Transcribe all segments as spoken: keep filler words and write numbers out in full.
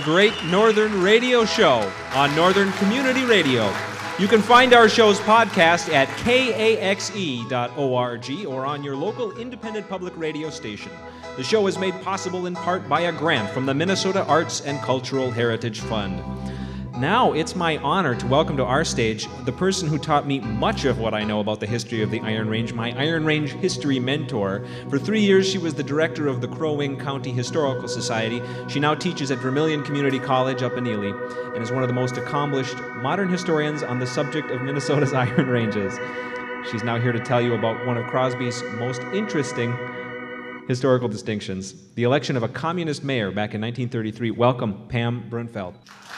Great Northern Radio Show on Northern Community Radio. You can find our show's podcast at K A X E dot org or on your local independent public radio station. The show is made possible in part by a grant from the Minnesota Arts and Cultural Heritage Fund. Now it's my honor to welcome to our stage the person who taught me much of what I know about the history of the Iron Range, my Iron Range history mentor. For three years, she was the director of the Crow Wing County Historical Society. She now teaches at Vermilion Community College up in Ely and is one of the most accomplished modern historians on the subject of Minnesota's Iron Ranges. She's now here to tell you about one of Crosby's most interesting historical distinctions, the election of a communist mayor back in nineteen thirty-three. Welcome, Pam Brunfeld.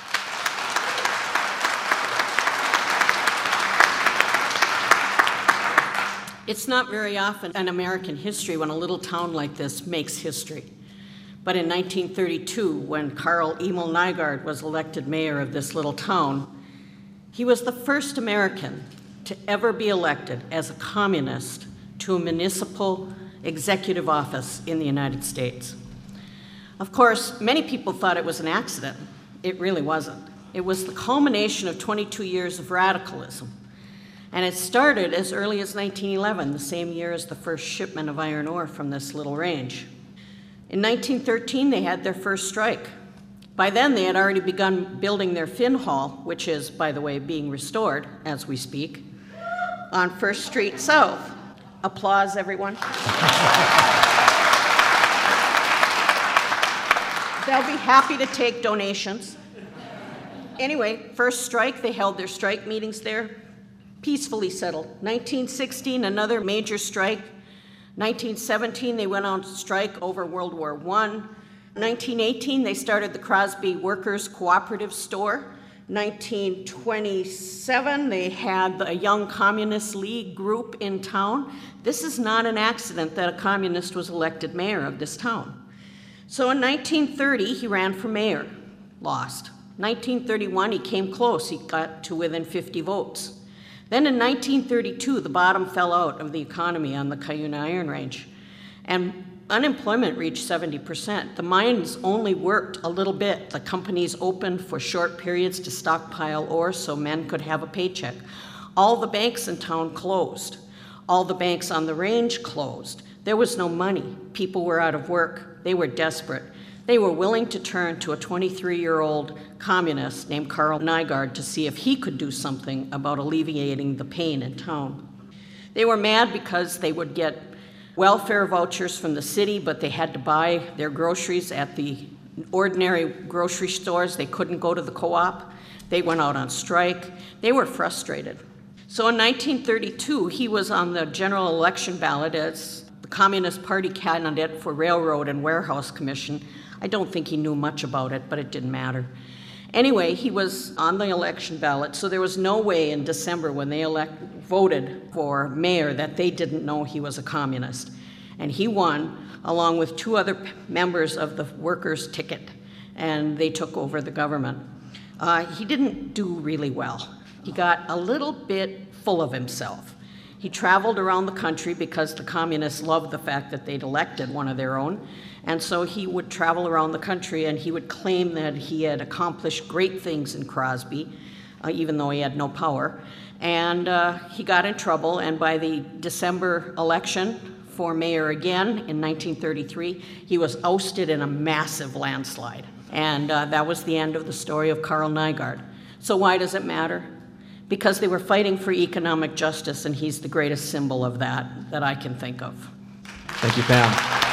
It's not very often in American history when a little town like this makes history. But in nineteen thirty-two, when Carl Emil Nygaard was elected mayor of this little town, he was the first American to ever be elected as a communist to a municipal executive office in the United States. Of course, many people thought it was an accident. It really wasn't. It was the culmination of twenty-two years of radicalism. And it started as early as nineteen eleven, the same year as the first shipment of iron ore from this little range. In nineteen thirteen, they had their first strike. By then, they had already begun building their Finn Hall, which is, by the way, being restored as we speak, on First Street South. Applause, everyone. They'll be happy to take donations. Anyway, first strike, they held their strike meetings there. Peacefully settled. nineteen sixteen, another major strike. nineteen seventeen, they went on strike over World War One. nineteen eighteen, they started the Crosby Workers Cooperative Store. nineteen twenty-seven, they had a Young Communist League group in town. This is not an accident that a communist was elected mayor of this town. So in nineteen thirty, he ran for mayor, lost. nineteen thirty-one, he came close. He got to within fifty votes. Then in nineteen thirty-two, the bottom fell out of the economy on the Cuyuna Iron Range, and unemployment reached seventy percent. The mines only worked a little bit. The companies opened for short periods to stockpile ore so men could have a paycheck. All the banks in town closed. All the banks on the range closed. There was no money. People were out of work. They were desperate. They were willing to turn to a twenty-three-year-old communist named Carl Nygaard to see if he could do something about alleviating the pain in town. They were mad because they would get welfare vouchers from the city, but they had to buy their groceries at the ordinary grocery stores. They couldn't go to the co-op. They went out on strike. They were frustrated. So in nineteen thirty-two, he was on the general election ballot as the Communist Party candidate for Railroad and Warehouse Commission. I don't think he knew much about it, but it didn't matter. Anyway, he was on the election ballot, so there was no way in December when they elect, voted for mayor that they didn't know he was a communist. And he won, along with two other p- members of the workers' ticket, and they took over the government. Uh, he didn't do really well. He got a little bit full of himself. He traveled around the country because the communists loved the fact that they'd elected one of their own. And so he would travel around the country and he would claim that he had accomplished great things in Crosby, uh, even though he had no power. And uh, he got in trouble, and by the December election for mayor again in nineteen thirty-three, he was ousted in a massive landslide. And uh, that was the end of the story of Carl Nygaard. So why does it matter? Because they were fighting for economic justice, and he's the greatest symbol of that that I can think of. Thank you, Pam.